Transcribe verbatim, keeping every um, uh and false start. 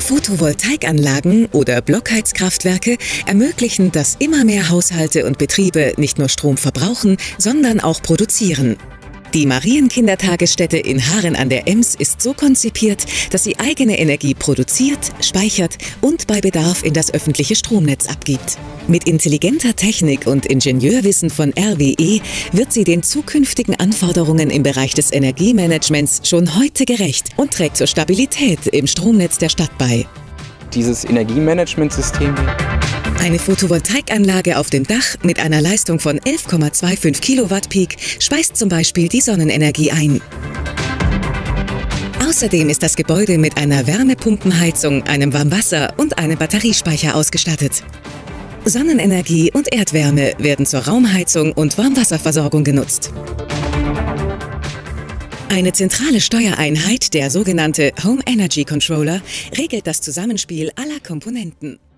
Photovoltaikanlagen oder Blockheizkraftwerke ermöglichen, dass immer mehr Haushalte und Betriebe nicht nur Strom verbrauchen, sondern auch produzieren. Die Marienkindertagesstätte in Haaren an der Ems ist so konzipiert, dass sie eigene Energie produziert, speichert und bei Bedarf in das öffentliche Stromnetz abgibt. Mit intelligenter Technik und Ingenieurwissen von R W E wird sie den zukünftigen Anforderungen im Bereich des Energiemanagements schon heute gerecht und trägt zur Stabilität im Stromnetz der Stadt bei. Dieses Energiemanagementsystem. Eine Photovoltaikanlage auf dem Dach mit einer Leistung von elf Komma fünfundzwanzig Kilowatt Peak speist zum Beispiel die Sonnenenergie ein. Außerdem ist das Gebäude mit einer Wärmepumpenheizung, einem Warmwasser- und einem Batteriespeicher ausgestattet. Sonnenenergie und Erdwärme werden zur Raumheizung und Warmwasserversorgung genutzt. Eine zentrale Steuereinheit, der sogenannte Home Energy Controller, regelt das Zusammenspiel aller Komponenten.